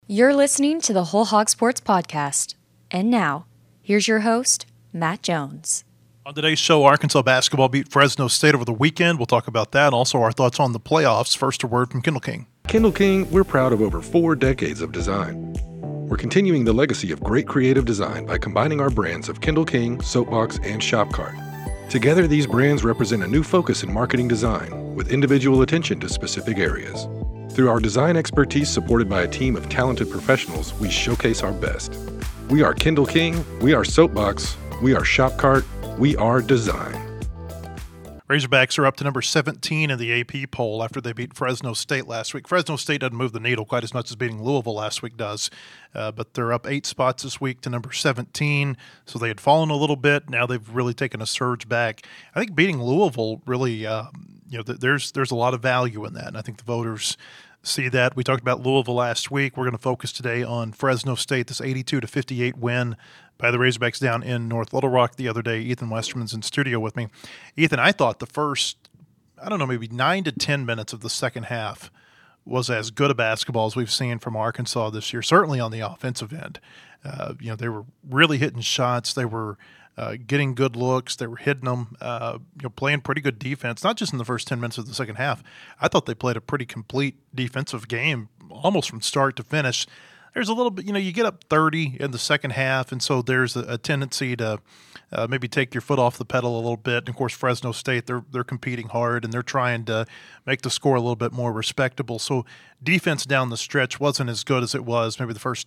You're listening to the Whole Hog Sports Podcast. And now, here's your host, Matt Jones. On today's show, Arkansas basketball beat Fresno State over the weekend. We'll talk about that. Also, our thoughts on the playoffs. First, a word from Kendall King. Kendall King, we're proud of over 4 decades of design. We're continuing the legacy of great creative design by combining our brands of Kendall King, Soapbox, and Shopcart. Together, these brands represent a new focus in marketing design with individual attention to specific areas. Through our design expertise supported by a team of talented professionals, we showcase our best. We are Kendall King, we are Soapbox, we are Shopcart, we are design. Razorbacks are up to number 17 in the AP poll after they beat Fresno State last week. Fresno State doesn't move the needle quite as much as beating Louisville last week does, but they're up 8 spots this week to number 17, so they had fallen a little bit. Now they've really taken a surge back. I think beating Louisville really, there's a lot of value in that, and I think the voters see that. We talked about Louisville last week. We're going to focus today on Fresno State, this 82-58 win by the Razorbacks down in North Little Rock the other day. Ethan Westerman's in studio with me. Ethan, I thought the first, maybe 9 to 10 minutes of the second half was as good a basketball as we've seen from Arkansas this year, certainly on the offensive end. They were really hitting shots. They were getting good looks. They were hitting them, playing pretty good defense, not just in the first 10 minutes of the second half. I thought they played a pretty complete defensive game almost from start to finish. There's a little bit, you get up 30 in the second half, and so there's a tendency to maybe take your foot off the pedal a little bit. And, of course, Fresno State, they're competing hard, and they're trying to make the score a little bit more respectable. So defense down the stretch wasn't as good as it was maybe the first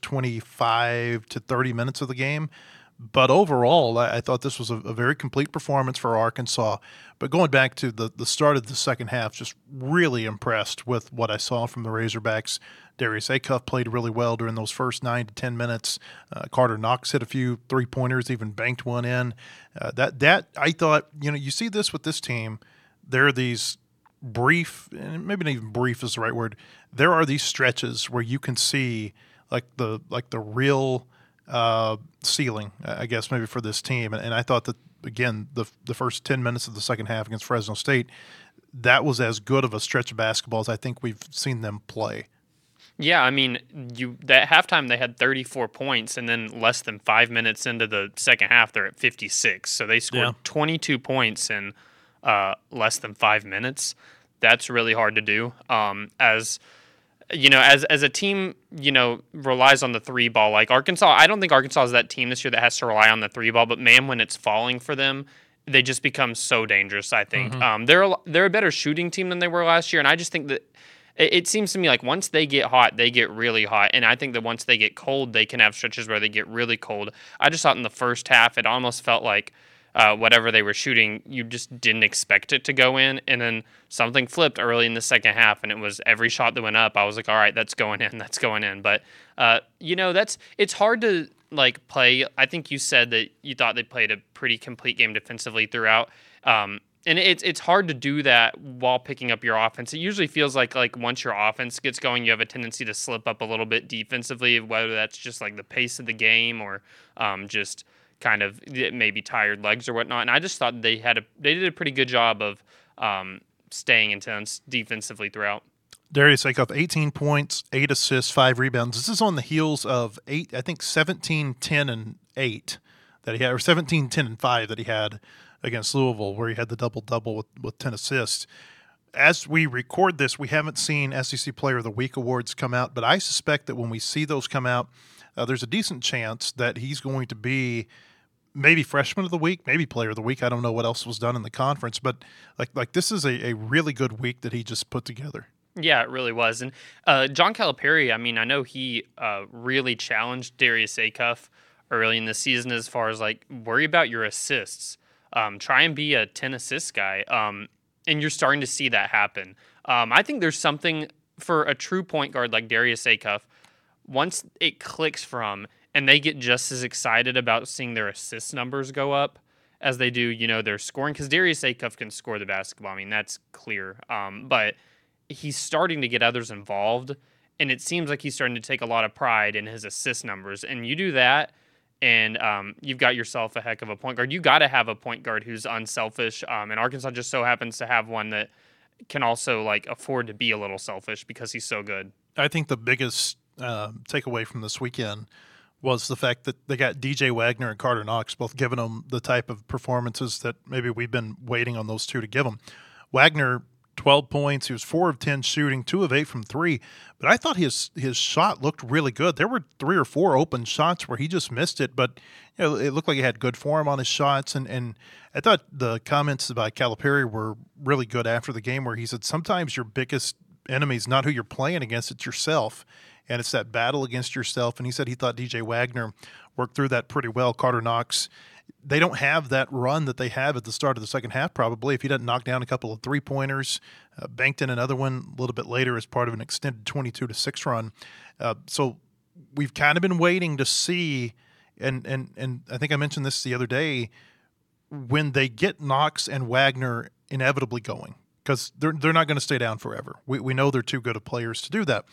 25 to 30 minutes of the game. But overall, I thought this was a very complete performance for Arkansas. But going back to the start of the second half, just really impressed with what I saw from the Razorbacks. Darius Acuff played really well during those first 9 to 10 minutes. Carter Knox hit a few three-pointers, even banked one in. That I thought, you see this with this team. There are these brief, and maybe not even brief is the right word. There are these stretches where you can see like the real ceiling, I guess, maybe for this team. And I thought that, again, the first 10 minutes of the second half against Fresno State, that was as good of a stretch of basketball as I think we've seen them play. Yeah, that halftime they had 34 points, and then less than 5 minutes into the second half, they're at 56. So they scored 22 points in less than 5 minutes. That's really hard to do. As a team, relies on the three ball. Like Arkansas, I don't think Arkansas is that team this year that has to rely on the three ball. But man, when it's falling for them, they just become so dangerous. I think they're a better shooting team than they were last year, and I just think that it seems to me like once they get hot, they get really hot, and I think that once they get cold, they can have stretches where they get really cold. I just thought in the first half, it almost felt like whatever they were shooting, you just didn't expect it to go in, and then something flipped early in the second half, and it was every shot that went up, I was like, all right, that's going in. But it's hard to play. I think you said that you thought they played a pretty complete game defensively throughout, and it's hard to do that while picking up your offense. It usually feels like once your offense gets going, you have a tendency to slip up a little bit defensively, whether that's just like the pace of the game or just kind of maybe tired legs or whatnot. And I just thought they did a pretty good job of staying intense defensively throughout. Darius Acuff, 18 points, 8 assists, 5 rebounds. This is on the heels of 17, 10, and 8 that he had, or 17, 10, and 5 that he had against Louisville, where he had the double-double with 10 assists. As we record this, we haven't seen SEC Player of the Week awards come out, but I suspect that when we see those come out, there's a decent chance that he's going to be maybe Freshman of the Week, maybe Player of the Week. I don't know what else was done in the conference, but like this is a really good week that he just put together. Yeah, it really was. And John Calipari, I know he really challenged Darius Acuff early in the season as far as worry about your assists. Try and be a 10 assist guy. And you're starting to see that happen. I think there's something for a true point guard like Darius Acuff, once it clicks from, and they get just as excited about seeing their assist numbers go up as they do, their scoring. Because Darius Acuff can score the basketball. That's clear. But he's starting to get others involved, and it seems like he's starting to take a lot of pride in his assist numbers. And you do that, and you've got yourself a heck of a point guard. You got to have a point guard who's unselfish, and Arkansas just so happens to have one that can also afford to be a little selfish because he's so good. I think the biggest takeaway from this weekend was the fact that they got DJ Wagner and Carter Knox both giving them the type of performances that maybe we've been waiting on those two to give them. Wagner, 12 points. He was 4 of 10 shooting, 2 of 8 from 3. But I thought his shot looked really good. There were 3 or 4 open shots where he just missed it, but it looked like he had good form on his shots. And I thought the comments by Calipari were really good after the game, where he said sometimes your biggest enemy is not who you're playing against, it's yourself. And it's that battle against yourself. And he said he thought DJ Wagner worked through that pretty well. Carter Knox, they don't have that run that they have at the start of the second half probably. If he doesn't knock down a couple of three-pointers, banked in another one a little bit later as part of an extended 22-6 run. So we've kind of been waiting to see, and I think I mentioned this the other day, when they get Knox and Wagner inevitably going, because they're not going to stay down forever. We know they're too good of players to do that.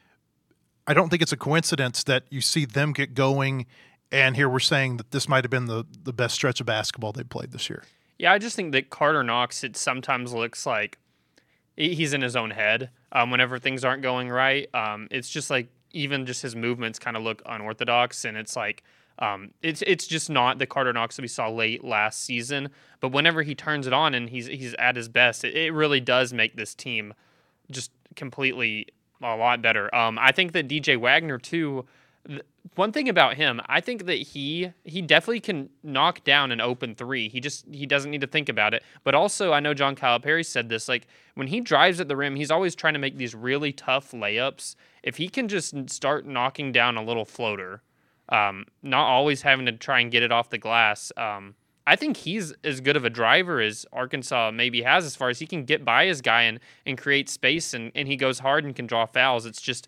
I don't think it's a coincidence that you see them get going, and here we're saying that this might have been the best stretch of basketball they've played this year. Yeah, I just think that Carter Knox, it sometimes looks like he's in his own head whenever things aren't going right. It's just like even just his movements kind of look unorthodox, and it's like it's just not the Carter Knox that we saw late last season. But whenever he turns it on and he's at his best, it really does make this team just completely a lot better. I think that DJ Wagner too. One thing about him, I think that he definitely can knock down an open three. He doesn't need to think about it. But also, I know John Calipari said this, like when he drives at the rim, he's always trying to make these really tough layups. If he can just start knocking down a little floater, not always having to try and get it off the glass, I think he's as good of a driver as Arkansas maybe has, as far as he can get by his guy and create space, and he goes hard and can draw fouls. It's just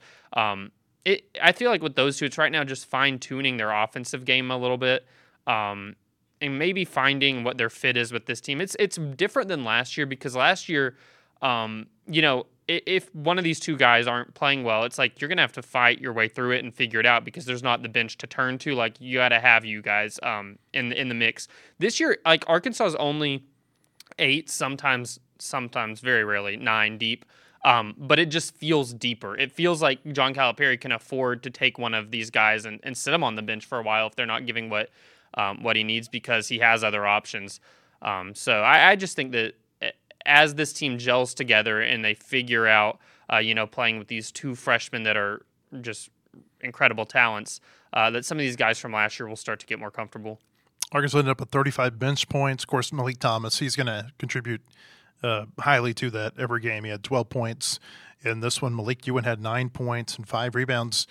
I feel like with those two, it's right now just fine-tuning their offensive game a little bit, and maybe finding what their fit is with this team. It's different than last year, because last year, if one of these two guys aren't playing well, it's like you're going to have to fight your way through it and figure it out, because there's not the bench to turn to. Like, you got to have you guys in the mix. This year, like, Arkansas is only 8, sometimes very rarely 9 deep. But it just feels deeper. It feels like John Calipari can afford to take one of these guys and sit them on the bench for a while if they're not giving what he needs, because he has other options. So I just think that as this team gels together and they figure out, playing with these 2 freshmen that are just incredible talents, that some of these guys from last year will start to get more comfortable. Arkansas ended up with 35 bench points. Of course, Malik Thomas, he's going to contribute highly to that every game. He had 12 points in this one. Malik Ewan had 9 points and 5 rebounds.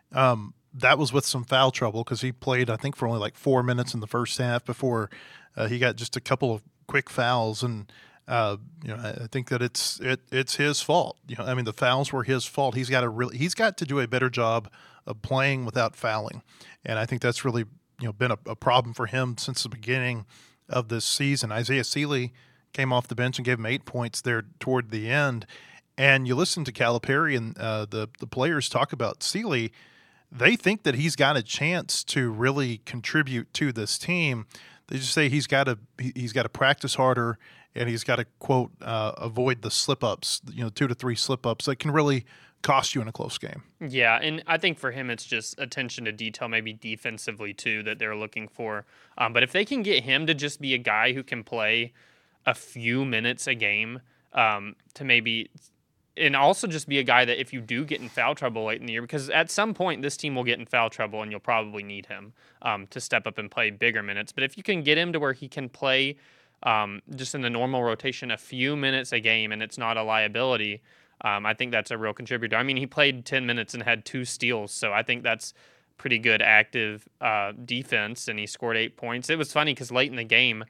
That was with some foul trouble, because he played, I think, for only like 4 minutes in the first half before he got just a couple of quick fouls. And I think that it's his fault. The fouls were his fault. He's got to do a better job of playing without fouling, and I think that's really been a problem for him since the beginning of this season. Isaiah Sealy came off the bench and gave him 8 points there toward the end. And you listen to Calipari and the players talk about Sealy. They think that he's got a chance to really contribute to this team. They just say he's got to practice harder, and he's got to, quote, avoid the slip-ups, 2 to 3 slip-ups that can really cost you in a close game. Yeah, and I think for him it's just attention to detail, maybe defensively too, that they're looking for. But if they can get him to just be a guy who can play a few minutes a game, to maybe, and also just be a guy that if you do get in foul trouble late in the year, because at some point this team will get in foul trouble and you'll probably need him to step up and play bigger minutes. But if you can get him to where he can play just in the normal rotation a few minutes a game and it's not a liability, I think that's a real contributor. I mean, he played 10 minutes and had 2 steals, so I think that's pretty good active defense, and he scored 8 points. It was funny because late in the game,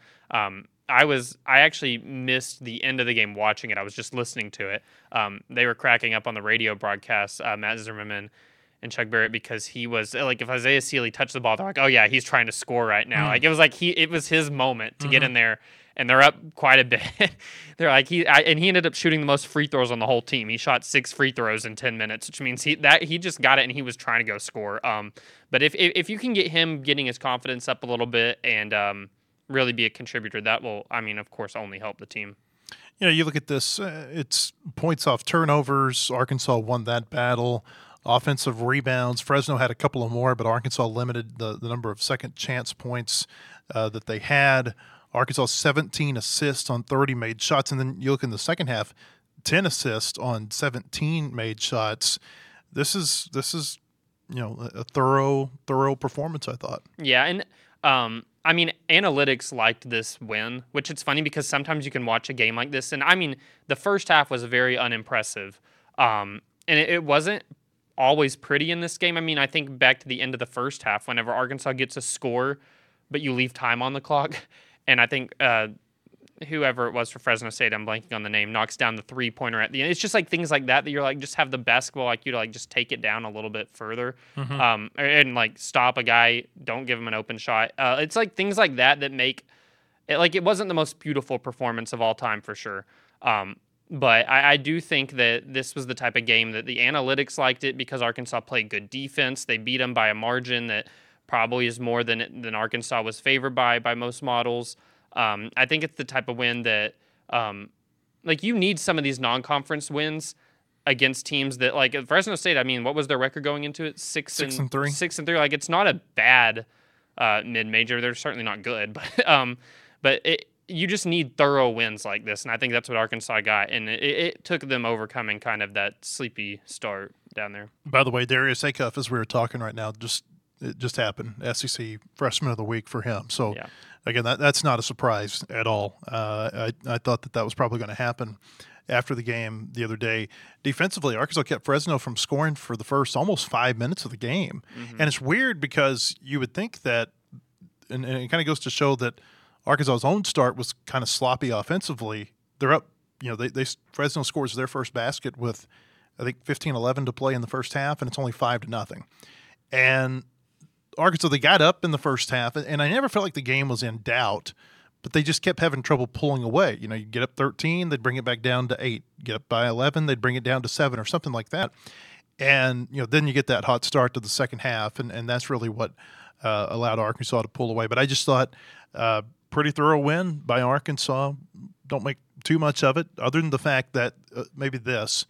I actually missed the end of the game watching it. I was just listening to it. They were cracking up on the radio broadcast, Matt Zimmerman and Chuck Barrett, because he was like, if Isaiah Sealy touched the ball, they're like, oh yeah, he's trying to score right now. Like it was his moment to get in there, and they're up quite a bit. They're like, he ended up shooting the most free throws on the whole team. He shot 6 free throws in 10 minutes, which means he just got it and he was trying to go score. But if you can get him getting his confidence up a little bit and really be a contributor, that will, of course, only help the team. You look at this, it's points off turnovers. Arkansas won that battle. offensive rebounds. Fresno had a couple of more, but Arkansas limited the number of second chance points that they had. Arkansas 17 assists on 30 made shots, and then you look in the second half, 10 assists on 17 made shots. This is a thorough performance, I thought. Yeah, and I mean, analytics liked this win, which it's funny because sometimes you can watch a game like this, and I mean, the first half was very unimpressive, and it wasn't always pretty in this game. I mean, I think back to the end of the first half, whenever Arkansas gets a score, but you leave time on the clock, and I think whoever it was for Fresno State, I'm blanking on the name, knocks down the three-pointer at the end. It's just like things like that you're like, just have the basketball IQ to like just take it down a little bit further, and like stop a guy, don't give him an open shot. It's like things like that make it like it wasn't the most beautiful performance of all time for sure. But I do think that this was the type of game that the analytics liked it because Arkansas played good defense. They beat them by a margin that probably is more than Arkansas was favored by most models. I think it's the type of win that, like, you need some of these non-conference wins against teams that, like, Fresno State. I mean, what was their record going into it? 6-3. 6-3. Like, it's not a bad mid-major. They're certainly not good, but you just need thorough wins like this, and I think that's what Arkansas got, and it took them overcoming kind of that sleepy start down there. By the way, Darius Acuff, as we were talking right now, it just happened. SEC Freshman of the Week for him. So. Yeah. Again, that's not a surprise at all. I thought that was probably going to happen after the game the other day. Defensively, Arkansas kept Fresno from scoring for the first almost 5 minutes of the game. Mm-hmm. And it's weird because you would think that, and it kind of goes to show that Arkansas's own start was kind of sloppy offensively. They're up, Fresno scores their first basket with, I think, 15-11 to play in the first half, and it's only 5-0. And Arkansas, they got up in the first half, and I never felt like the game was in doubt, but they just kept having trouble pulling away. You get up 13, they'd bring it back down to 8. Get up by 11, they'd bring it down to 7 or something like that. And, then you get that hot start to the second half, and that's really what allowed Arkansas to pull away. But I just thought pretty thorough win by Arkansas. Don't make too much of it, other than the fact that maybe this,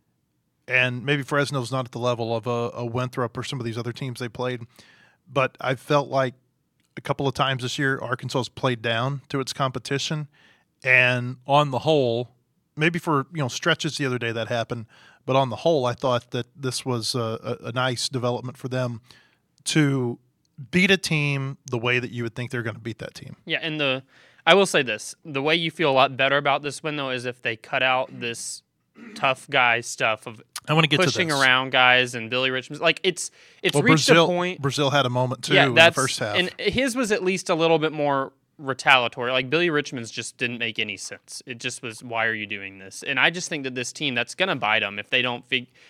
and maybe Fresno's not at the level of a Winthrop or some of these other teams they played. But I felt like a couple of times this year, Arkansas's played down to its competition. And on the whole, maybe for stretches the other day that happened, but on the whole, I thought that this was a nice development for them to beat a team the way that you would think they're going to beat that team. Yeah, and I will say this. The way you feel a lot better about this win, though, is if they cut out this tough guy stuff of I want to get pushing to this. Around guys and Billy Richmond. Like it's reached a point. Brazil had a moment too in the first half, and his was at least a little bit more retaliatory. Like Billy Richmond's just didn't make any sense. It just was, why are you doing this? And I just think that this team, that's gonna bite them if they don't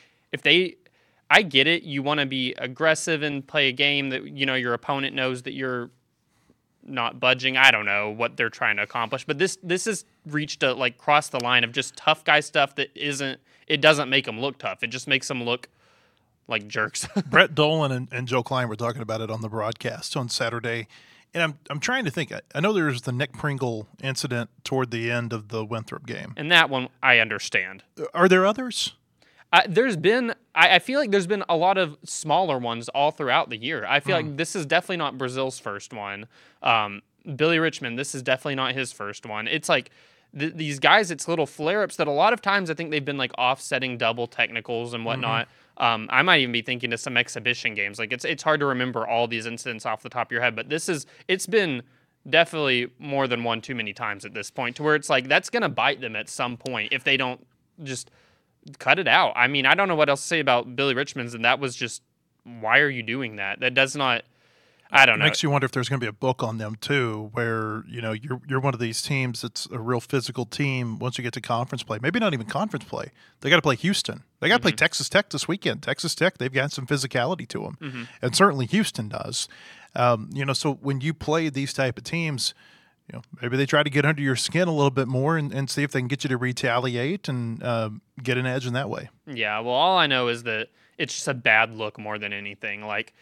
I get it. You want to be aggressive and play a game that your opponent knows that you're not budging. I don't know what they're trying to accomplish, but this has reached crossed the line of just tough guy stuff that isn't. It doesn't make them look tough. It just makes them look like jerks. Brett Dolan and Joe Klein were talking about it on the broadcast on Saturday, and I'm trying to think. I know there was the Nick Pringle incident toward the end of the Winthrop game, and that one I understand. Are there others? There's been. I feel like there's been a lot of smaller ones all throughout the year. I feel like this is definitely not Brazil's first one. Billy Richmond, this is definitely not his first one. It's like these guys, it's little flare-ups that a lot of times I think they've been like offsetting double technicals and whatnot. I might even be thinking of some exhibition games. Like it's hard to remember all these incidents off the top of your head, but it's been definitely more than one too many times at this point to where it's like that's going to bite them at some point if they don't just cut it out. I mean, I don't know what else to say about Billy Richmond's, and that was just, why are you doing that? That does not, I don't know. It makes you wonder if there's going to be a book on them too, where you're one of these teams that's a real physical team. Once you get to conference play, maybe not even conference play, they got to play Houston. They got to play Texas Tech this weekend. Texas Tech, they've got some physicality to them, and certainly Houston does. So when you play these type of teams, maybe they try to get under your skin a little bit more and see if they can get you to retaliate and get an edge in that way. Yeah, well, all I know is that it's just a bad look more than anything. Like,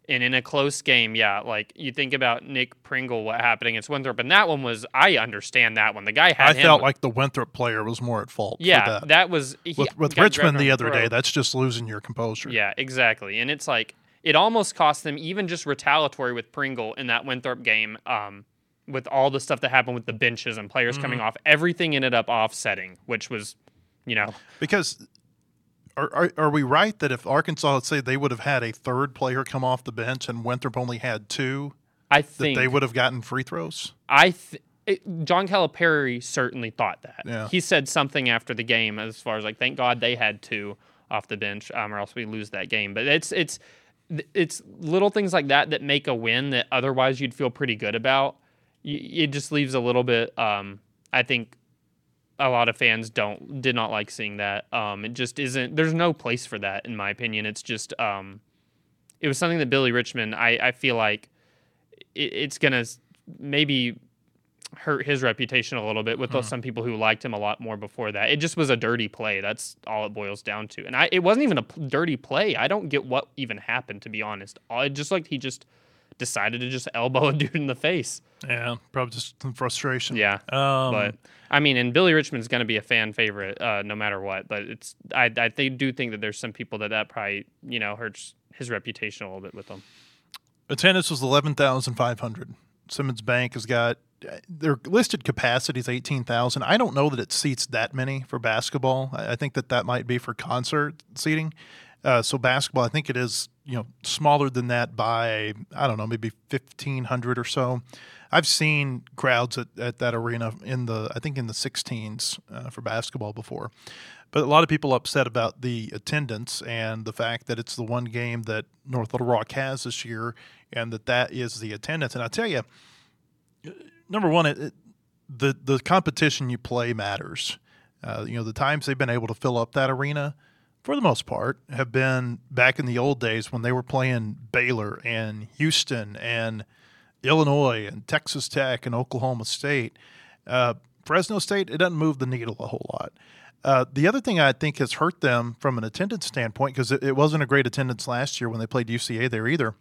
And in a close game, yeah, like you think about Nick Pringle, what happened against Winthrop, and that one was, I understand that one. The guy had I felt like the Winthrop player was more at fault. Yeah, for that was with Richmond the other day. That's just losing your composure. Yeah, exactly. And it's like it almost cost them even just retaliatory with Pringle in that Winthrop game. With all the stuff that happened with the benches and players coming off, everything ended up offsetting, which was, because. Are we right that if Arkansas, let's say, they would have had a third player come off the bench and Winthrop only had two, I think that they would have gotten free throws? John Calipari certainly thought that. Yeah. He said something after the game as far as like, thank God they had two off the bench, or else we lose that game. But it's little things like that make a win that otherwise you'd feel pretty good about. It just leaves a little bit. I think a lot of fans did not like seeing that. It just isn't. There's no place for that, in my opinion. It's just it was something that Billy Richmond. I feel like it's gonna maybe hurt his reputation a little bit with some people who liked him a lot more before that. It just was a dirty play. That's all it boils down to. And it wasn't even a dirty play. I don't get what even happened, to be honest. It just like he just decided to just elbow a dude in the face. Yeah, probably just some frustration. Yeah, but I mean, and Billy Richmond's going to be a fan favorite no matter what. But I do think that there's some people that probably hurts his reputation a little bit with them. Attendance was 11,500. Simmons Bank has got their listed capacity is 18,000. I don't know that it seats that many for basketball. I think that might be for concert seating. So basketball, I think it is smaller than that by, I don't know, maybe 1,500 or so. I've seen crowds at that arena in the 16s for basketball before. But a lot of people upset about the attendance and the fact that it's the one game that North Little Rock has this year and that is the attendance. And I tell you, number one, the competition you play matters. The times they've been able to fill up that arena, for the most part, have been back in the old days when they were playing Baylor and Houston and Illinois and Texas Tech and Oklahoma State. Fresno State, it doesn't move the needle a whole lot. The other thing I think has hurt them from an attendance standpoint, because it wasn't a great attendance last year when they played UCA there either.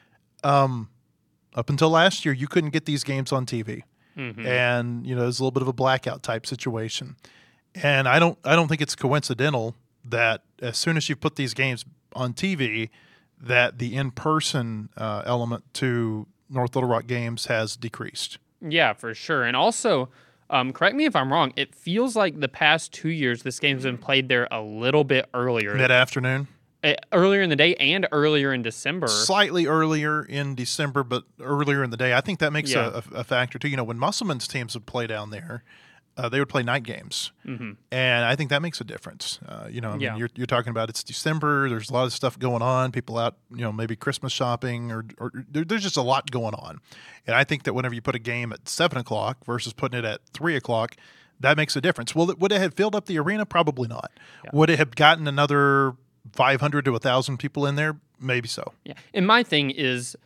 Up until last year, you couldn't get these games on TV. Mm-hmm. And, it was a little bit of a blackout type situation. And I don't think it's coincidental that as soon as you put these games on TV, that the in-person element to North Little Rock games has decreased. Yeah, for sure. And also, correct me if I'm wrong, it feels like the past 2 years this game's been played there a little bit earlier. Mid-afternoon? Earlier in the day and earlier in December. Slightly earlier in December, but earlier in the day. I think that makes a factor, too. When Musselman's teams would play down there, they would play night games. Mm-hmm. And I think that makes a difference. You're talking about it's December. There's a lot of stuff going on. People out, maybe Christmas shopping or there's just a lot going on. And I think that whenever you put a game at 7 o'clock versus putting it at 3 o'clock, that makes a difference. Would it have filled up the arena? Probably not. Yeah. Would it have gotten another 500 to 1,000 people in there? Maybe so. Yeah. And my thing is,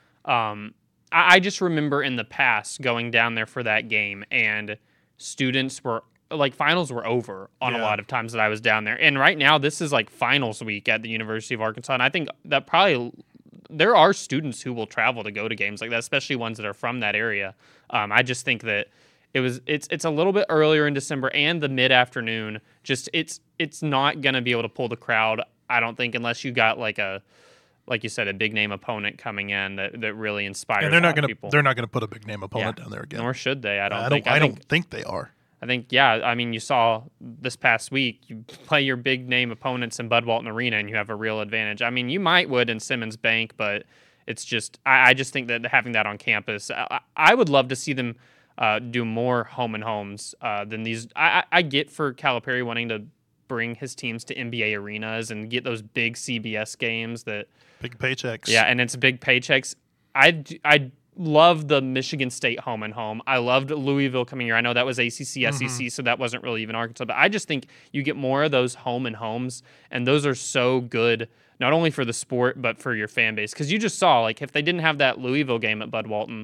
I just remember in the past going down there for that game, and students were like, finals were over on a lot of times that I was down there. And right now, this is like finals week at the University of Arkansas. And I think that probably there are students who will travel to go to games like that, especially ones that are from that area. I just think that it's a little bit earlier in December and the mid-afternoon. Just it's not going to be able to pull the crowd, I don't think, unless you got like you said, a big name opponent coming in that really inspires. And they're not going to put a big name opponent down there again. Nor should they. I don't think they are. I think I mean, you saw this past week, you play your big name opponents in Bud Walton Arena and you have a real advantage. I mean, you would in Simmons Bank, but it's just I just think that having that on campus, I would love to see them do more home and homes than these. I get for Calipari wanting to bring his teams to NBA arenas and get those big CBS games that big paychecks. Yeah, and it's big paychecks. I love the Michigan State home and home. I loved Louisville coming here. I know that was ACC, SEC, so that wasn't really even Arkansas. But I just think you get more of those home and homes, and those are so good, not only for the sport, but for your fan base. Because you just saw, like, if they didn't have that Louisville game at Bud Walton,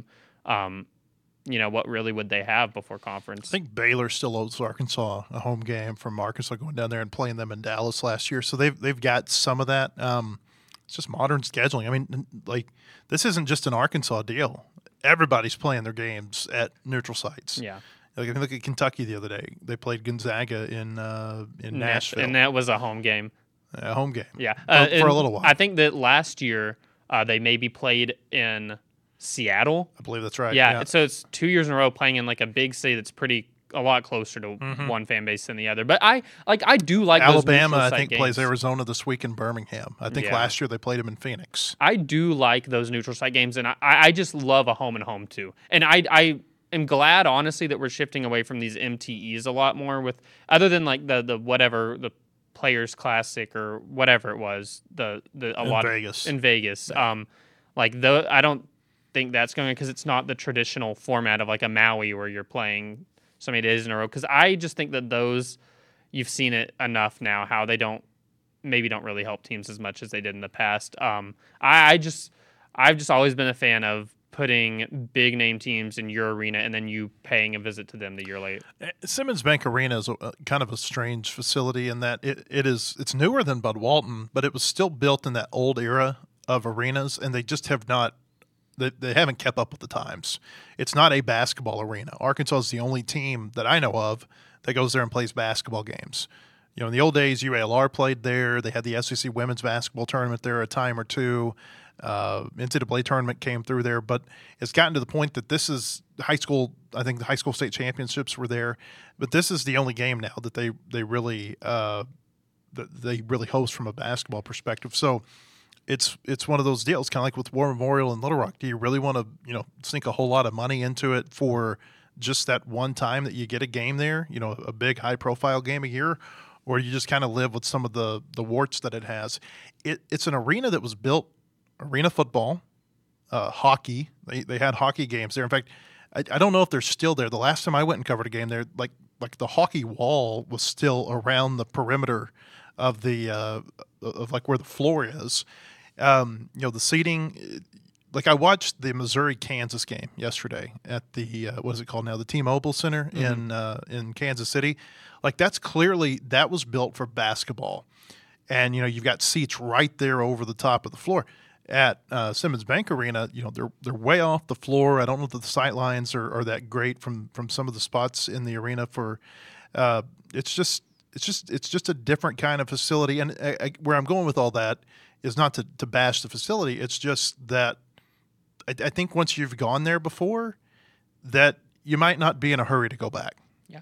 what really would they have before conference? I think Baylor still owes Arkansas a home game from Arkansas going down there and playing them in Dallas last year. So they've got some of that. It's just modern scheduling. I mean, like, this isn't just an Arkansas deal. Everybody's playing their games at neutral sites. Yeah. Like, if you look at Kentucky the other day, they played Gonzaga in Nashville. And that was a home game. A home game. Yeah. For a little while. I think that last year they maybe played in Seattle. I believe that's right. Yeah. So it's 2 years in a row playing in like a big city that's a lot closer to one fan base than the other. But I do like Alabama, those I think, games. plays Arizona this week in Birmingham. I think last year they played them in Phoenix. I do like those neutral site games, and I just love a home and home too. And I am glad, honestly, that we're shifting away from these MTEs a lot more with, other than like the whatever, the Players Classic or whatever it was, Vegas. In Vegas. Yeah. I don't think that's going, because it's not the traditional format of like a Maui where you're playing so many days in a row, because I just think that those, you've seen it enough now how they don't really help teams as much as they did in the past. I've just always been a fan of putting big name teams in your arena and then you paying a visit to them the year late. Simmons Bank Arena is kind of a strange facility in that it's newer than Bud Walton, but it was still built in that old era of arenas, and they just have not. They haven't kept up with the times. It's not a basketball arena. Arkansas is the only team that I know of that goes there and plays basketball games. You know, in the old days, UALR played there. They had the SEC women's basketball tournament there a time or two. NCAA tournament came through there, but it's gotten to the point that this is high school. I think the high school state championships were there, but this is the only game now that they really host from a basketball perspective. So it's one of those deals, kind of like with War Memorial and Little Rock. Do you really want to sink a whole lot of money into it for just that one time that you get a game there? You know, a big high profile game a year. Or you just kind of live with some of the warts that it has. It's an arena that was built, arena football, hockey. They had hockey games there. In fact, I don't know if they're still there. The last time I went and covered a game there, like the hockey wall was still around the perimeter of the of like where the floor is. The seating. Like, I watched the Missouri-Kansas game yesterday at the what is it called now? The T-Mobile Center in Kansas City. Like, that was built for basketball, and you've got seats right there over the top of the floor. At Simmons Bank Arena, they're way off the floor. I don't know that the sight lines are that great from some of the spots in the arena. For it's just a different kind of facility. And where I'm going with all that is not to bash the facility. It's just that I think once you've gone there before, that you might not be in a hurry to go back. Yeah,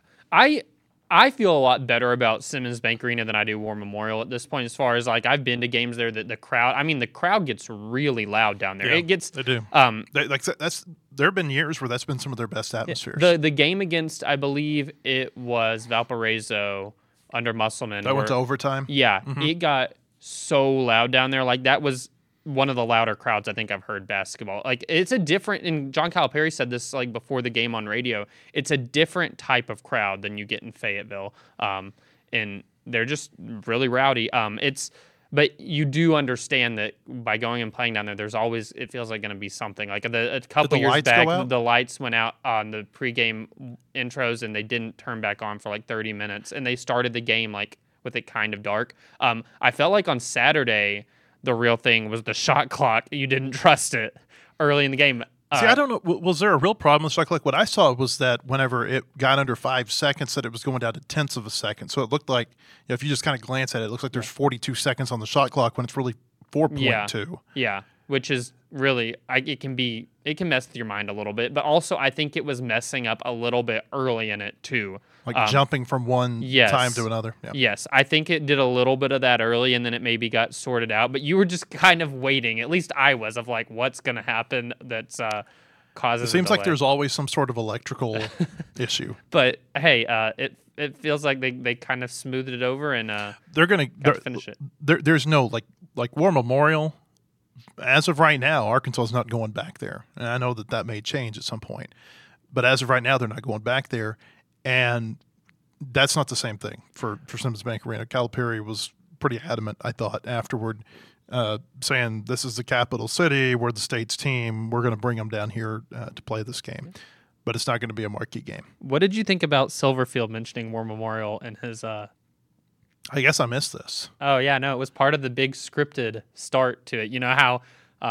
I feel a lot better about Simmons Bank Arena than I do War Memorial at this point. As far as like, I've been to games there that the crowd gets really loud down there. Yeah, they do. There have been years where that's been some of their best atmospheres. The game against, I believe it was Valparaiso under Musselman. That went to overtime. Yeah, It got so loud down there. Like, that was one of the louder crowds I think I've heard basketball. Like, it's a different, and John Calipari said this like before the game on radio, it's a different type of crowd than you get in Fayetteville. And they're just really rowdy. But you do understand that by going and playing down there, there's always, it feels like going to be something. Like a couple years back, the lights went out on the pregame intros and they didn't turn back on for like 30 minutes. And they started the game like with it kind of dark. I felt like on Saturday, the real thing was the shot clock. You didn't trust it early in the game. See, I don't know. Was there a real problem with the shot clock? What I saw was that whenever it got under 5 seconds, that it was going down to tenths of a second. So it looked like, if you just kind of glance at it, it looks like there's 42 seconds on the shot clock when it's really 4.2. Yeah, which is really, it can mess with your mind a little bit. But also, I think it was messing up a little bit early in it too. Like jumping from one time to another. Yeah. Yes, I think it did a little bit of that early, and then it maybe got sorted out. But you were just kind of waiting, at least I was, of like, what's going to happen that's causes it seems like there's always some sort of electrical issue. But, hey, it feels like they kind of smoothed it over, and they're going to finish it. There's no, like War Memorial, as of right now, Arkansas is not going back there. And I know that may change at some point. But as of right now, they're not going back there. And that's not the same thing for Simmons Bank Arena. Calipari was pretty adamant, I thought, afterward, saying this is the capital city. We're the state's team. We're going to bring them down here to play this game. But it's not going to be a marquee game. What did you think about Silverfield mentioning War Memorial in his I guess I missed this. Oh yeah, no, it was part of the big scripted start to it. You know how,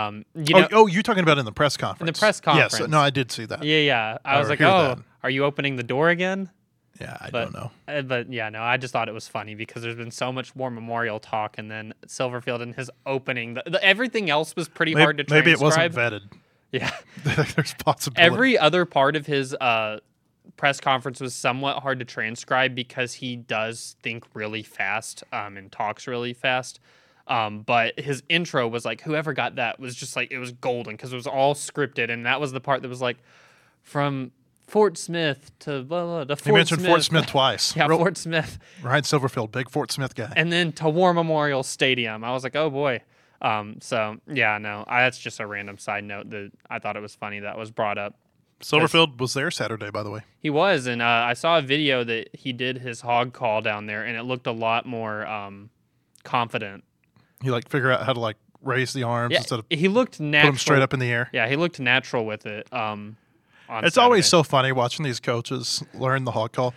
you're talking about in the press conference. in the press conference. Yes, no, I did see that. Yeah. I was like, that. are you opening the door again? Yeah, I don't know. But yeah, no, I just thought it was funny because there's been so much more Memorial talk, and then Silverfield and his opening. Everything else was pretty hard to transcribe. Maybe it wasn't vetted. Yeah. There's possibility. Every other part of his press conference was somewhat hard to transcribe because he does think really fast and talks really fast. But his intro was like, whoever got that was just like, it was golden because it was all scripted. And that was the part that was like, from Fort Smith to blah, blah, to Fort Smith. He mentioned Fort Smith twice. Yeah, Fort Smith. Ryan Silverfield, big Fort Smith guy. And then to War Memorial Stadium. I was like, oh boy. So yeah, no, that's just a random side note that I thought it was funny that was brought up. Silverfield was there Saturday, by the way. He was, and I saw a video that he did his hog call down there, and it looked a lot more confident. He figure out how to raise the arms instead of he looked natural. Put them straight up in the air. Yeah, he looked natural with it. It's Saturday. always so funny watching these coaches learn the hog call.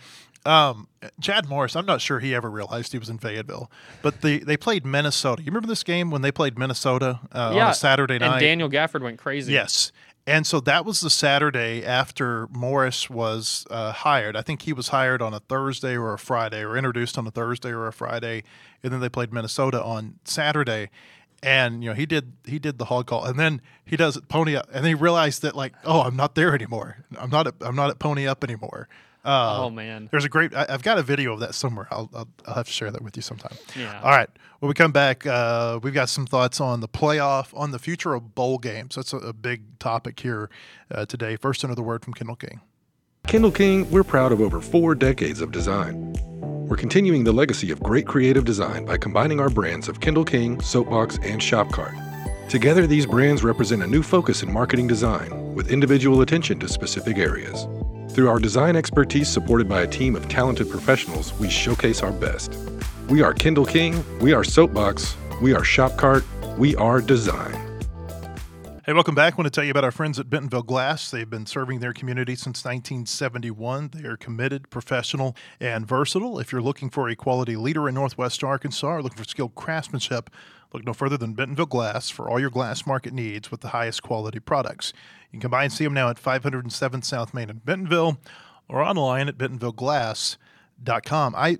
Chad Morris, I'm not sure he ever realized he was in Fayetteville, but they played Minnesota. You remember this game when they played Minnesota on a Saturday night? And Daniel Gafford went crazy. Yes. And so that was the Saturday after Morris was hired. I think he was hired on a Thursday or a Friday, or introduced on a Thursday or a Friday, and then they played Minnesota on Saturday. And he did the hog call, and then he does it Pony Up, and then he realized that I'm not there anymore. I'm not at Pony Up anymore. Oh man, there's I've got a video of that somewhere. I'll have to share that with you sometime. Yeah. All right. When we come back, we've got some thoughts on the playoff, on the future of bowl games. That's a big topic here today. First, another word from Kendall King. Kendall King, we're proud of over 4 decades of design. We're continuing the legacy of great creative design by combining our brands of Kendall King, Soapbox, and Shopcart. Together, these brands represent a new focus in marketing design with individual attention to specific areas. Through our design expertise supported by a team of talented professionals, we showcase our best. We are Kendall King, we are Soapbox, we are Shopcart, we are design. Hey, welcome back. I want to tell you about our friends at Bentonville Glass. They've been serving their community since 1971. They are committed, professional, and versatile. If you're looking for a quality leader in Northwest Arkansas or looking for skilled craftsmanship, look no further than Bentonville Glass for all your glass market needs with the highest quality products. You can buy and see them now at 507 South Main in Bentonville or online at bentonvilleglass.com. I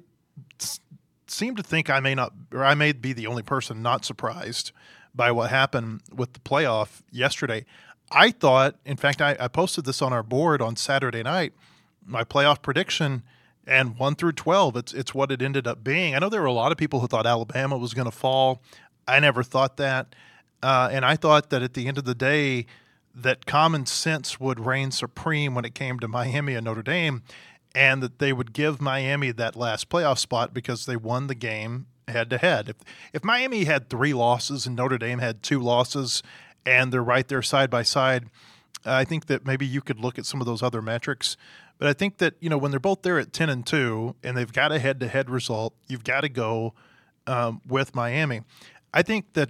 seem to think I may be the only person not surprised by what happened with the playoff yesterday. I thought, in fact, I posted this on our board on Saturday night, my playoff prediction, and 1 through 12, it's what it ended up being. I know there were a lot of people who thought Alabama was going to fall. I never thought that. And I thought that at the end of the day, that common sense would reign supreme when it came to Miami and Notre Dame, and that they would give Miami that last playoff spot because they won the game head-to-head. If Miami had 3 losses and Notre Dame had 2 losses and they're right there side by side, I think that maybe you could look at some of those other metrics. But I think that, when they're both there at 10-2 and they've got a head-to-head result, you've got to go with Miami. I think that,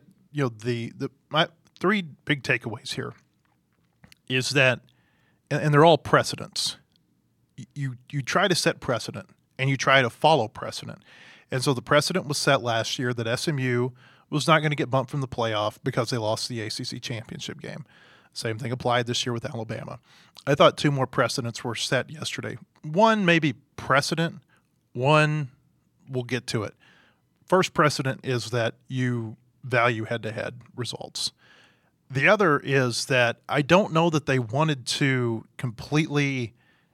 my 3 big takeaways here is that, and they're all precedents. You try to set precedent and you try to follow precedent. And so the precedent was set last year that SMU was not going to get bumped from the playoff because they lost the ACC championship game. Same thing applied this year with Alabama. I thought 2 more precedents were set yesterday. One maybe precedent, one we'll get to it. First precedent is that you value head-to-head results. The other is that I don't know that they wanted to completely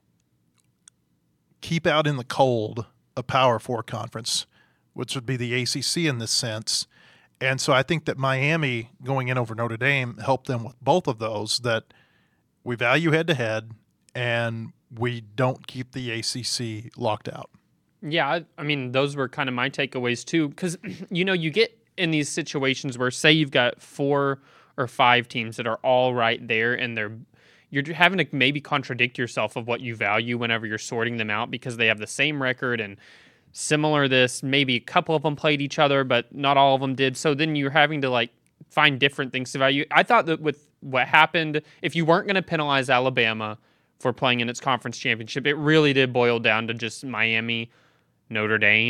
keep out in the cold a Power 4 conference, which would be the ACC in this sense. And so I think that Miami going in over Notre Dame helped them with both of those, that we value head-to-head and we don't keep the ACC locked out. Yeah, I mean, those were kind of my takeaways too, because, you get in these situations where, say, you've got 4 or 5 teams that are all right there and you're having to maybe contradict yourself of what you value whenever you're sorting them out because they have the same record and similar this. Maybe a couple of them played each other, but not all of them did. So then you're having to find different things to value. I thought that with what happened, if you weren't going to penalize Alabama for playing in its conference championship, it really did boil down to just Miami, Notre Dame.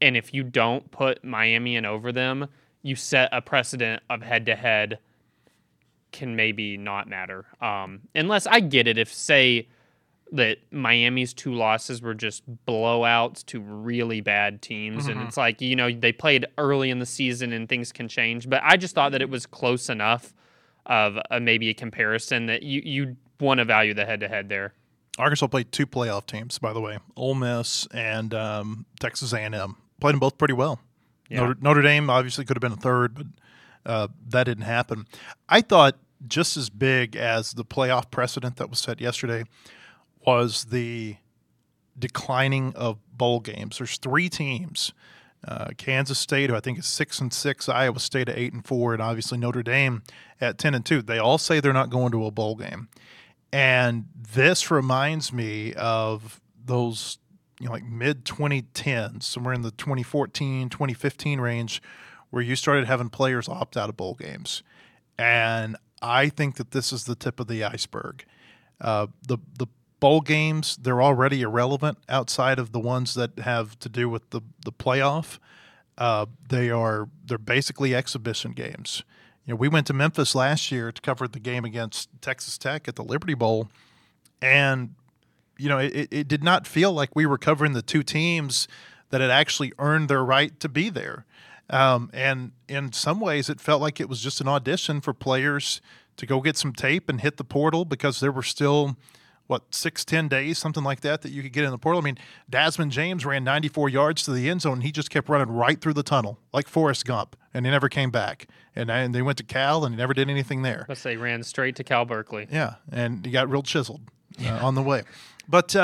And if you don't put Miami in over them, you set a precedent of head-to-head can maybe not matter. Unless I get it if, say, that Miami's 2 losses were just blowouts to really bad teams. And it's like, they played early in the season and things can change. But I just thought that it was close enough of maybe a comparison that you want to value the head-to-head there. Arkansas played 2 playoff teams, by the way, Ole Miss and Texas A&M. Played them both pretty well. Yeah. Notre Dame obviously could have been a third, but that didn't happen. I thought just as big as the playoff precedent that was set yesterday was the declining of bowl games. There's 3 teams, Kansas State, who I think is 6-6, Iowa State at 8-4, and obviously Notre Dame at 10-2. They all say they're not going to a bowl game. And this reminds me of those, like mid-2010s, somewhere in the 2014, 2015 range, where you started having players opt out of bowl games. And I think that this is the tip of the iceberg. The bowl games, they're already irrelevant outside of the ones that have to do with the playoff. They're basically exhibition games. We went to Memphis last year to cover the game against Texas Tech at the Liberty Bowl, and it did not feel like we were covering the 2 teams that had actually earned their right to be there. And in some ways, it felt like it was just an audition for players to go get some tape and hit the portal because there were still 6-10 days, something like that you could get in the portal. I mean, Desmond James ran 94 yards to the end zone, and he just kept running right through the tunnel like Forrest Gump, and he never came back. And they went to Cal, and he never did anything there. Let's say ran straight to Cal Berkeley. Yeah, and he got real chiseled on the way. But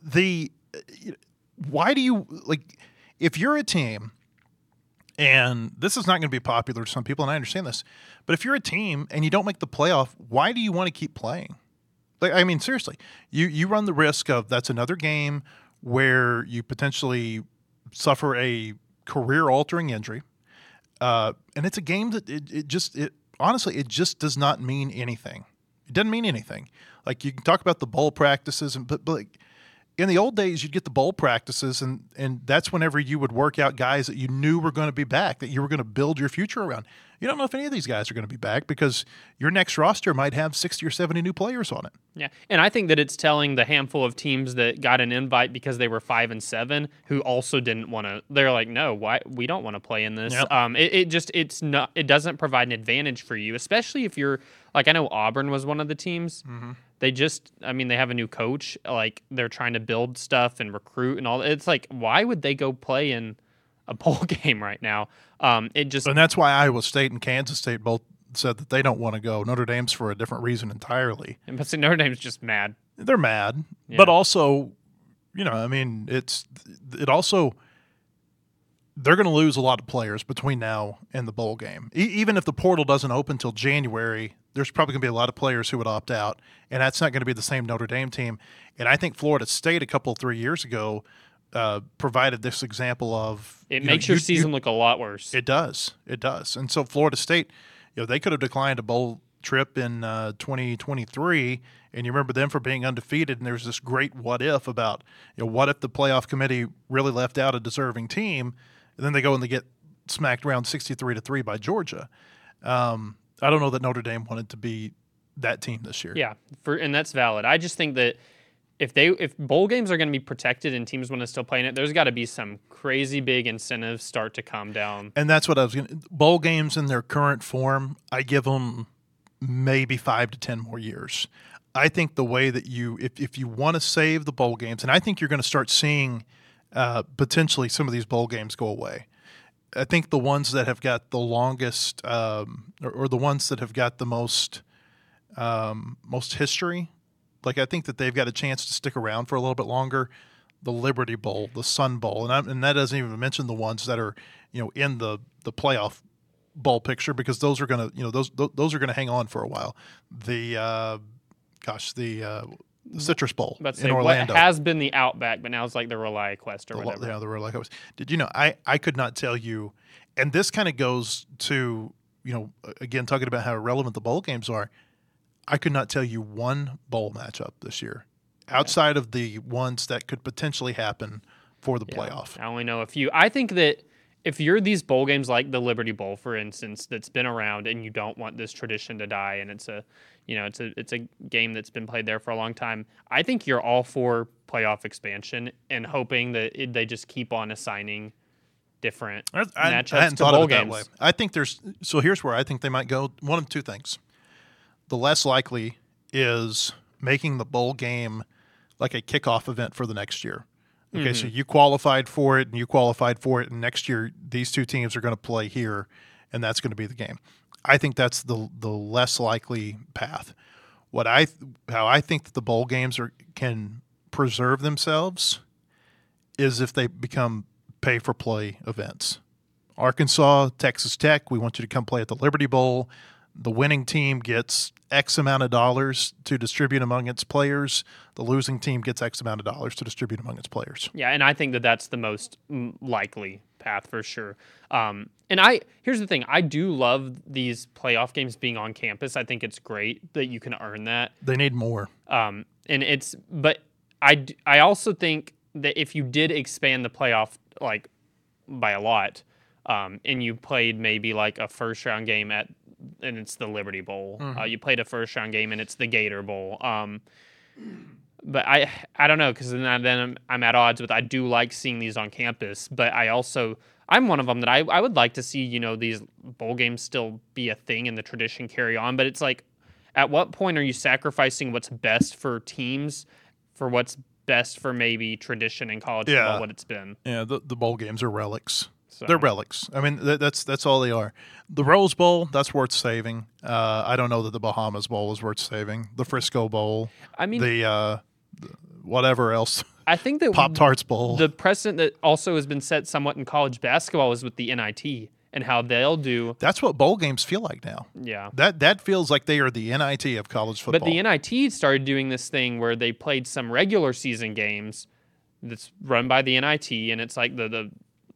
why do you if you're a team, and this is not going to be popular to some people, and I understand this, but if you're a team and you don't make the playoff, why do you want to keep playing? Seriously, you run the risk of that's another game where you potentially suffer a career-altering injury, and it's a game that honestly it just does not mean anything. It doesn't mean anything. Like, you can talk about the bowl practices, but in the old days, you'd get the bowl practices, and that's whenever you would work out guys that you knew were going to be back, that you were going to build your future around. You don't know if any of these guys are going to be back because your next roster might have 60 or 70 new players on it. Yeah, and I think that it's telling the handful of teams that got an invite because they were 5-7 who also didn't want to. They're like, no, why we don't want to play in this. Yep. It doesn't provide an advantage for you, especially if you're like, I know Auburn was one of the teams. Mm-hmm. They have a new coach. Like, they're trying to build stuff and recruit and all. It's like, why would they go play in a bowl game right now? And that's why Iowa State and Kansas State both said that they don't want to go. Notre Dame's for a different reason entirely. But see, Notre Dame's just mad. They're mad, yeah. But also, it also. They're going to lose a lot of players between now and the bowl game. Even if the portal doesn't open until January, there's probably going to be a lot of players who would opt out, and that's not going to be the same Notre Dame team. And I think Florida State 3 years ago provided this example of it makes your season look a lot worse. It does. And so Florida State, they could have declined a bowl trip in 2023, and you remember them for being undefeated. And there's this great what if about what if the playoff committee really left out a deserving team. And then they go and they get smacked around 63-3 by Georgia. I don't know that Notre Dame wanted to be that team this year. Yeah, and that's valid. I just think that if bowl games are going to be protected and teams want to still play in it, there's got to be some crazy big incentives start to come down. And that's what I was going to – bowl games in their current form, I give them maybe 5 to 10 more years. I think the way that if you want to save the bowl games, and I think you're going to start seeing – potentially some of these bowl games go away. I think the ones that have got the longest or the ones that have got the most history, I think that they've got a chance to stick around for a little bit longer. The Liberty Bowl, the Sun Bowl, and that doesn't even mention the ones that are in the playoff bowl picture, because those are going to those are going to hang on for a while. The Citrus Bowl in Orlando. What has been the Outback, but now it's like the ReliaQuest or whatever. Yeah, the ReliaQuest. Did you know, I could not tell you, and this kind of goes to, again, talking about how irrelevant the bowl games are, I could not tell you one bowl matchup this year, outside of the ones that could potentially happen for the playoff. I only know a few. I think that if you're these bowl games like the Liberty Bowl, for instance, that's been around and you don't want this tradition to die, and it's a game that's been played there for a long time, I think you're all for playoff expansion and hoping that they just keep on assigning different matchups I hadn't to thought bowl of it games. that way. I think here's where I think they might go. One of two things. The less likely is making the bowl game like a kickoff event for the next year. Okay, so you qualified for it, and next year these two teams are going to play here, and that's going to be the game. I think that's the less likely path. How I think that the bowl games can preserve themselves is if they become pay-for-play events. Arkansas, Texas Tech, we want you to come play at the Liberty Bowl. The winning team gets X amount of dollars to distribute among its players. The losing team gets X amount of dollars to distribute among its players. Yeah, and I think that that's the most likely path for sure. Here's the thing. I do love these playoff games being on campus. I think it's great that you can earn that. They need more. But I also think that if you did expand the playoff like by a lot, and you played maybe like a first round game and it's the Liberty Bowl. You played a first round game and it's the Gator Bowl. But I don't know, because then I'm at odds with, I do like seeing these on campus, but I'm one of them that I would like to see, these bowl games still be a thing and the tradition carry on. But it's like, at what point are you sacrificing what's best for teams for what's best for maybe tradition in college football, what it's been? Yeah, the bowl games are relics. So. They're relics. I mean, that's all they are. The Rose Bowl, that's worth saving. I don't know that the Bahamas Bowl is worth saving. The Frisco Bowl. I mean, the whatever else. I think that Pop-Tarts Bowl. The precedent that also has been set somewhat in college basketball is with the NIT and how they'll do. That's what bowl games feel like now. Yeah. That feels like they are the NIT of college football. But the NIT started doing this thing where they played some regular season games that's run by the NIT, and it's like the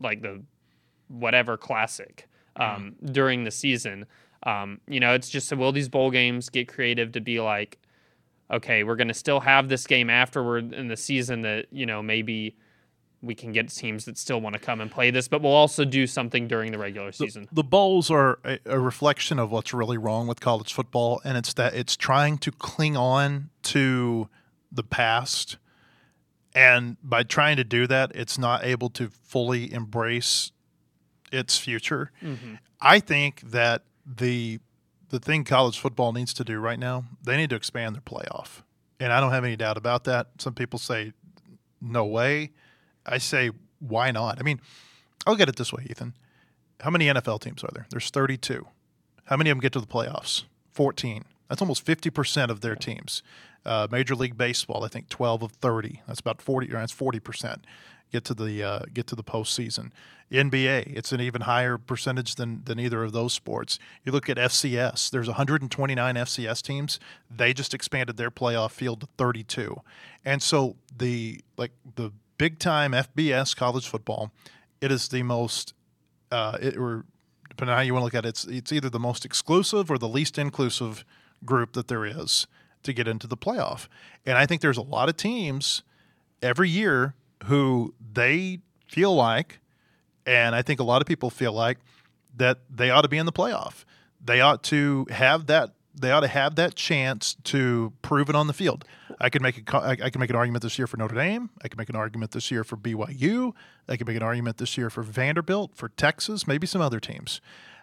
whatever classic during the season. It's just, will these bowl games get creative to be like, okay, we're going to still have this game afterward in the season that, maybe we can get teams that still want to come and play this, but we'll also do something during the regular season. The bowls are a reflection of what's really wrong with college football, and it's that it's trying to cling on to the past, and by trying to do that, it's not able to fully embrace its future. I think that the thing college football needs to do right now, they need to expand their playoff. And I don't have any doubt about that. Some people say, no way. I say, why not? I mean, I'll get it this way, Ethan. How many NFL teams are there? There's 32. How many of them get to the playoffs? 14. That's almost 50% of their teams. Major League Baseball, I think 12 of 30. That's about 40. That's 40%. Get to the postseason. NBA, it's an even higher percentage than either of those sports. You look at FCS. There's 129 FCS teams. They just expanded their playoff field to 32, and so the big time FBS college football, it is the most, or depending on how you want to look at it, it's either the most exclusive or the least inclusive group that there is to get into the playoff. And I think there's a lot of teams every year who they feel like, and I think a lot of people feel like, that they ought to be in the playoff. They ought to have that. They ought to have that chance to prove it on the field. I can make an argument this year for Notre Dame. I can make an argument this year for BYU. I can make an argument this year for Vanderbilt, for Texas, maybe some other teams.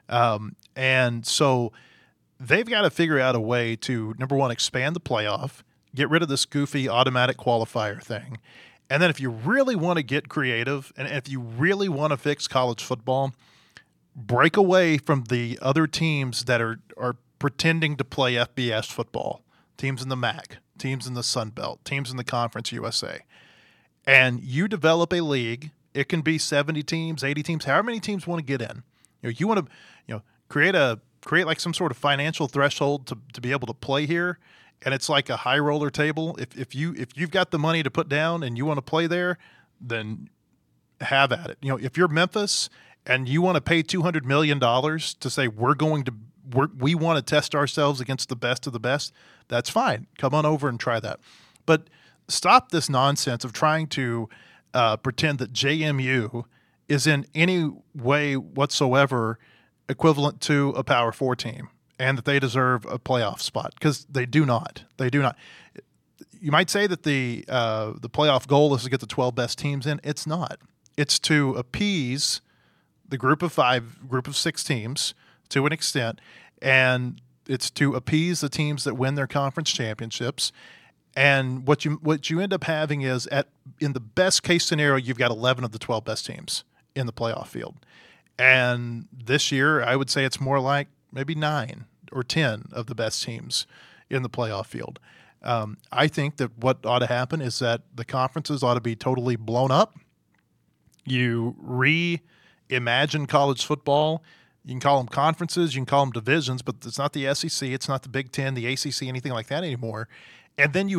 And so they've got to figure out a way to, number one, expand the playoff, get rid of this goofy automatic qualifier thing. And then if you really want to get creative, and if you really want to fix college football, break away from the other teams that are pretending to play FBS football, teams in the MAC, teams in the Sun Belt, teams in the Conference USA. And you develop a league. It can be 70 teams, 80 teams, however many teams want to get in. You want to create like some sort of financial threshold to be able to play here. And it's like a high roller table. If you've got the money to put down and you want to play there, then have at it. If you're Memphis and you want to pay $200 million to say we want to test ourselves against the best of the best, that's fine. Come on over and try that. But stop this nonsense of trying to pretend that JMU is in any way whatsoever equivalent to a Power 4 team and that they deserve a playoff spot, because they do not. They do not. You might say that the playoff goal is to get the 12 best teams in. It's not. It's to appease the group of 6 teams to an extent, and it's to appease the teams that win their conference championships. And what you end up having is, in the best case scenario, you've got 11 of the 12 best teams in the playoff field. And this year, I would say it's more like maybe 9 or 10 of the best teams in the playoff field. I think that what ought to happen is that the conferences ought to be totally blown up. You reimagine college football. You can call them conferences, you can call them divisions, but it's not the SEC, it's not the Big Ten, the ACC, anything like that anymore. And then you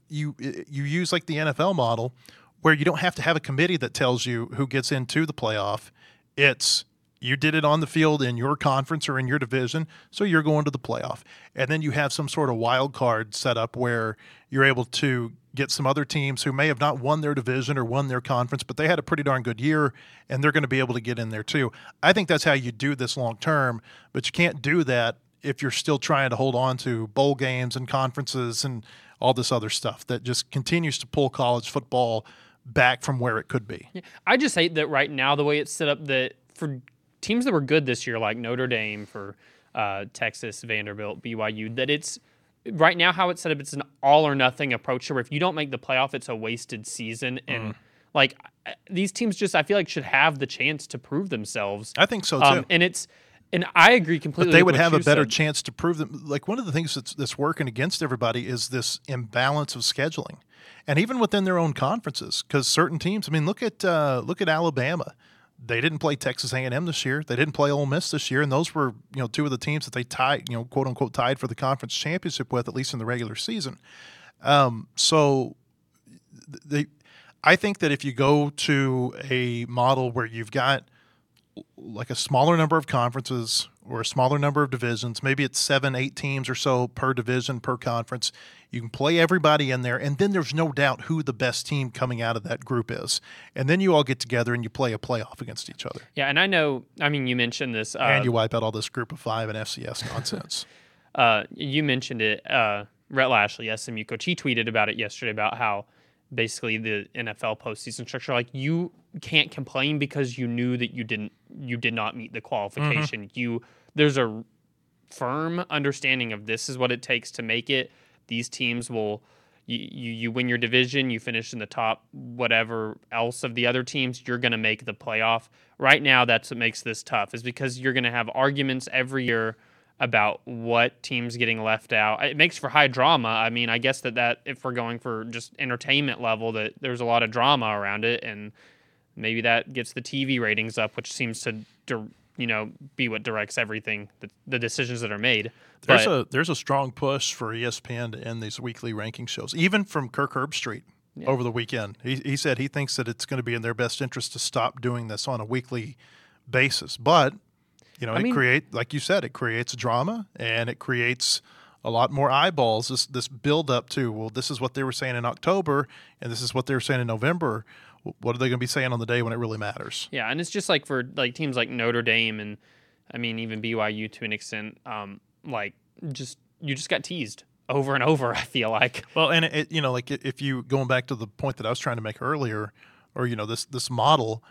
use like the NFL model, where you don't have to have a committee that tells you who gets into the playoff. It's you did it on the field in your conference or in your division, so you're going to the playoff. And then you have some sort of wild card set up where you're able to get some other teams who may have not won their division or won their conference, but they had a pretty darn good year, and they're going to be able to get in there too. I think that's how you do this long term, but you can't do that if you're still trying to hold on to bowl games and conferences and all this other stuff that just continues to pull college football back from where it could be. Yeah, I just hate that right now, the way it's set up, that for teams that were good this year, like Notre Dame, for Texas, Vanderbilt, BYU, that it's right now how it's set up, it's an all or nothing approach where if you don't make the playoff, it's a wasted season. And like these teams just, I feel like, should have the chance to prove themselves. I think so too. And I agree completely. But they would with have what a better said. chance to prove them. Like, one of the things that's working against everybody is this imbalance of scheduling, and even within their own conferences. Because certain teams, I mean, look at Alabama. They didn't play Texas A&M this year. They didn't play Ole Miss this year, and those were, two of the teams that they tied, quote unquote, tied for the conference championship with, at least in the regular season. I think that if you go to a model where you've got like a smaller number of conferences or a smaller number of divisions, maybe it's 7-8 teams or so per division, per conference, you can play everybody in there, and then there's no doubt who the best team coming out of that group is. And then you all get together and you play a playoff against each other. Yeah, and I mean, you mentioned this. And you wipe out all this group of 5 and FCS nonsense. You mentioned it. Rhett Lashley, SMU coach, he tweeted about it yesterday, about how basically the NFL postseason structure, like, you can't complain because you knew that you did not meet the qualification. There's a firm understanding of this is what it takes to make it. These teams will, you win your division, you finish in the top whatever else of the other teams, you're going to make the playoff. Right now, that's what makes this tough, is because you're going to have arguments every year about what team's getting left out. It makes for high drama. I mean, I guess that if we're going for just entertainment level, that there's a lot of drama around it, and maybe that gets the TV ratings up, which seems to be what directs everything, the decisions that are made. There's a strong push for ESPN to end these weekly ranking shows, even from Kirk Herbstreit over the weekend. He said he thinks that it's going to be in their best interest to stop doing this on a weekly basis. But like you said, it creates drama, and it creates a lot more eyeballs. This build up to, well, this is what they were saying in October, and this is what they were saying in November. What are they going to be saying on the day when it really matters? Yeah, and it's just like for like teams like Notre Dame and, I mean, even BYU to an extent, you just got teased over and over, I feel like. Well, and if you going back to the point that I was trying to make earlier, or this model,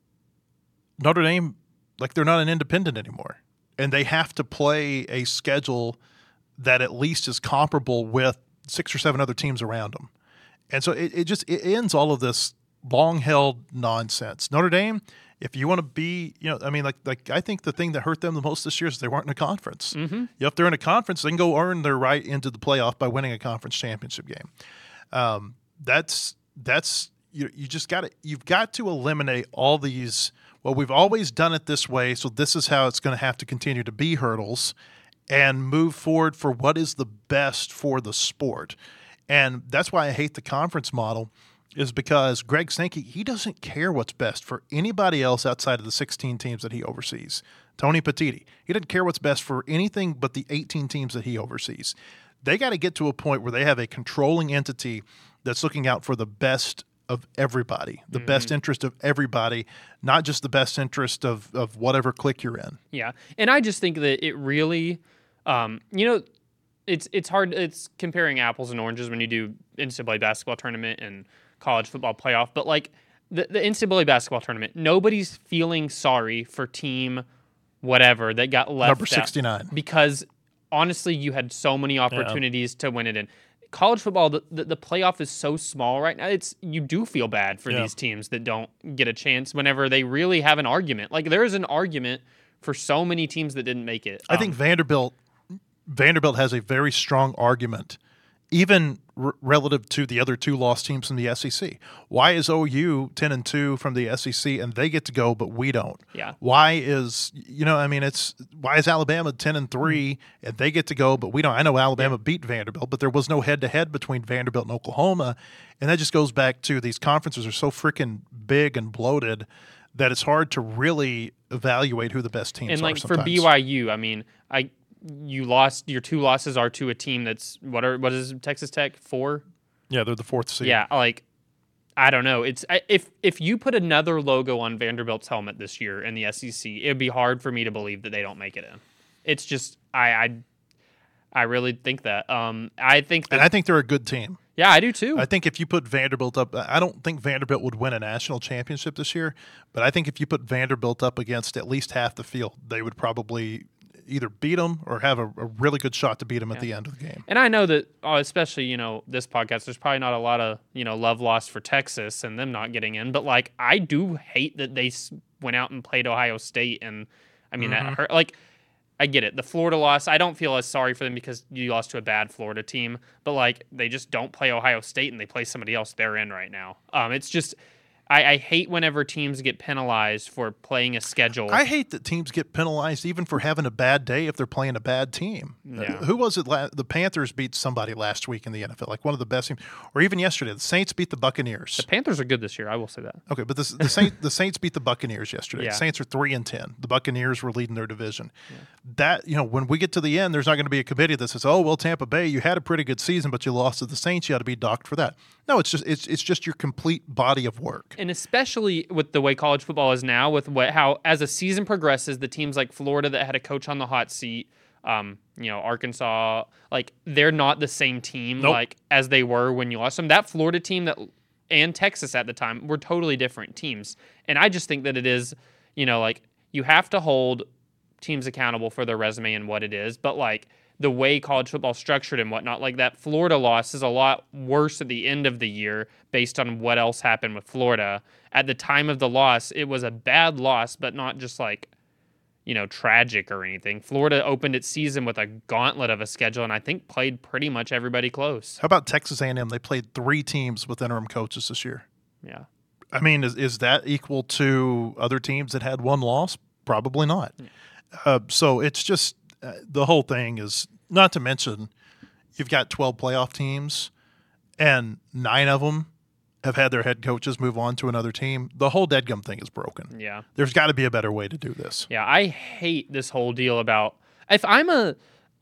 Notre Dame, like, they're not an independent anymore, and they have to play a schedule that at least is comparable with 6 or 7 other teams around them, and so it ends all of this long-held nonsense. Notre Dame, if you want to be, I think the thing that hurt them the most this year is they weren't in a conference. Mm-hmm. If they're in a conference, they can go earn their right into the playoff by winning a conference championship game. You've got to eliminate all these, well, we've always done it this way, so this is how it's going to have to continue to be hurdles, and move forward for what is the best for the sport. And that's why I hate the conference model, is because Greg Sankey, he doesn't care what's best for anybody else outside of the 16 teams that he oversees. Tony Petitti, he doesn't care what's best for anything but the 18 teams that he oversees. They got to get to a point where they have a controlling entity that's looking out for the best of everybody, the best interest of everybody, not just the best interest of whatever clique you're in. Yeah, and I just think that it really, it's hard. It's comparing apples and oranges when you do NCAA basketball tournament and college football playoff. But like the NCAA basketball tournament, nobody's feeling sorry for team whatever that got left Number 69. because honestly, you had so many opportunities to win it in. College football, the playoff is so small right now. You do feel bad for these teams that don't get a chance whenever they really have an argument. Like there is an argument for so many teams that didn't make it. I think Vanderbilt has a very strong argument, even relative to the other two lost teams in the SEC. Why is OU 10-2 from the SEC and they get to go, but we don't? Yeah. Why is why is Alabama 10-3 and they get to go, but we don't? I know Alabama beat Vanderbilt, but there was no head-to-head between Vanderbilt and Oklahoma, and that just goes back to these conferences are so freaking big and bloated that it's hard to really evaluate who the best teams are. And like sometimes. for BYU, I mean, you lost your two losses are to a team that's what is Texas Tech 4? Yeah, they're the fourth seed. Yeah, like I don't know. It's if you put another logo on Vanderbilt's helmet this year in the SEC, it'd be hard for me to believe that they don't make it in. It's just I really think that. I think they're a good team. Yeah, I do too. I think if you put Vanderbilt up, I don't think Vanderbilt would win a national championship this year, but I think if you put Vanderbilt up against at least half the field, they would probably either beat them or have a really good shot to beat them at the end of the game. And I know that, especially, this podcast, there's probably not a lot of, love lost for Texas and them not getting in. But, like, I do hate that they went out and played Ohio State. And, I mean, that hurt. Like, I get it. The Florida loss, I don't feel as sorry for them because you lost to a bad Florida team. But, like, they just don't play Ohio State and they play somebody else they're in right now. It's just... I hate whenever teams get penalized for playing a schedule. I hate that teams get penalized even for having a bad day if they're playing a bad team. Yeah. Who was it? The Panthers beat somebody last week in the NFL, like one of the best teams. Or even yesterday, the Saints beat the Buccaneers. The Panthers are good this year, I will say that. Okay, but the Saints beat the Buccaneers yesterday. Yeah. The Saints are 3-10. The Buccaneers were leading their division. Yeah. That, when we get to the end, there's not going to be a committee that says, "Oh, well, Tampa Bay, you had a pretty good season, but you lost to the Saints. You ought to be docked for that." No, it's just your complete body of work. And especially with the way college football is now, with how as a season progresses, the teams like Florida that had a coach on the hot seat, Arkansas, like they're not the same team like as they were when you lost them. That Florida team and Texas at the time were totally different teams. And I just think that it is, like you have to hold teams accountable for their resume and what it is, but like the way college football is structured and whatnot, like that Florida loss is a lot worse at the end of the year based on what else happened with Florida. At the time of the loss, it was a bad loss, but not just like, tragic or anything. Florida opened its season with a gauntlet of a schedule and I think played pretty much everybody close. How about Texas A&M? They played 3 teams with interim coaches this year. Yeah. I mean, is that equal to other teams that had 1 loss? Probably not. Yeah. So it's just the whole thing is, not to mention, you've got 12 playoff teams, and 9 of them have had their head coaches move on to another team. The whole deadgum thing is broken. Yeah. There's got to be a better way to do this. Yeah, I hate this whole deal about, if I'm a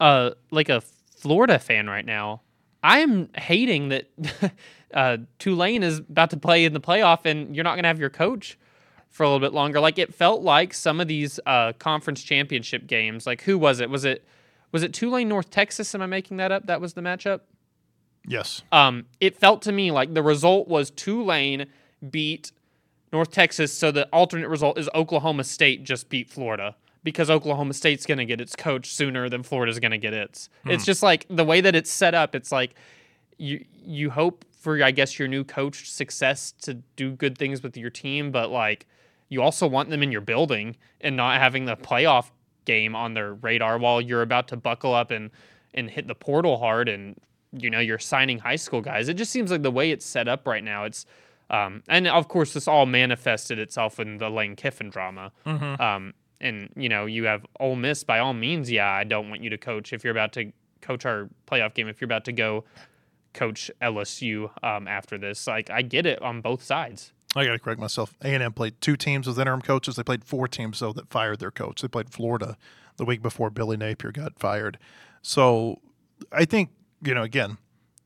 Florida fan right now, I'm hating that Tulane is about to play in the playoff and you're not going to have your coach for a little bit longer. Like, it felt like some of these conference championship games, like, who was it? Was it Tulane, North Texas? Am I making that up? That was the matchup? Yes. It felt to me like the result was Tulane beat North Texas, so the alternate result is Oklahoma State just beat Florida because Oklahoma State's going to get its coach sooner than Florida's going to get its. It's just like the way that it's set up, it's like you hope for, I guess, your new coach success to do good things with your team, but like you also want them in your building and not having the playoff game on their radar while you're about to buckle up and hit the portal hard and you're signing high school guys. It just seems like the way it's set up right now, it's and of course this all manifested itself in the Lane Kiffin drama. Mm-hmm. And you have Ole Miss, by all means, I don't want you to coach if you're about to coach our playoff game, if you're about to go coach LSU after this. Like, I get it on both sides. I got to correct myself. A&M played 2 teams with interim coaches. They played 4 teams, though, that fired their coach. They played Florida the week before Billy Napier got fired. So I think, again,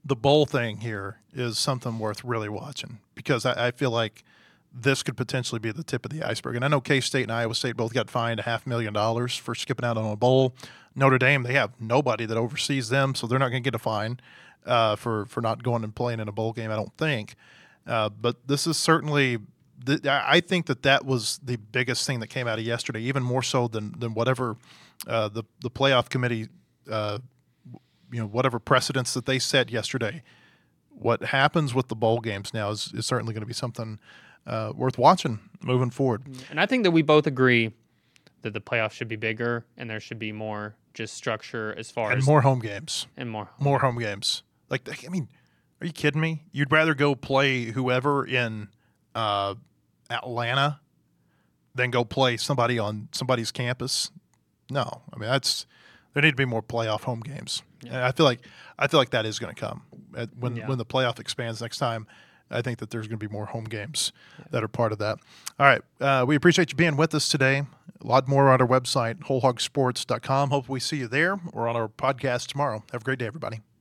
the bowl thing here is something worth really watching because I feel like this could potentially be the tip of the iceberg. And I know K-State and Iowa State both got fined $500,000 for skipping out on a bowl. Notre Dame, they have nobody that oversees them, so they're not going to get a fine for not going and playing in a bowl game, I don't think. But this is certainly I think that was the biggest thing that came out of yesterday, even more so than whatever the playoff committee, whatever precedents that they set yesterday. What happens with the bowl games now is certainly going to be something worth watching moving forward. And I think that we both agree that the playoffs should be bigger and there should be more just structure as far as more home games and more home games. Like, I mean, are you kidding me? You'd rather go play whoever in Atlanta than go play somebody on somebody's campus? No, I mean there need to be more playoff home games. Yeah. And I feel like that is going to come when the playoff expands next time. I think that there's going to be more home games that are part of that. All right, we appreciate you being with us today. A lot more on our website, wholehogsports.com. Hope we see you there or on our podcast tomorrow. Have a great day, everybody.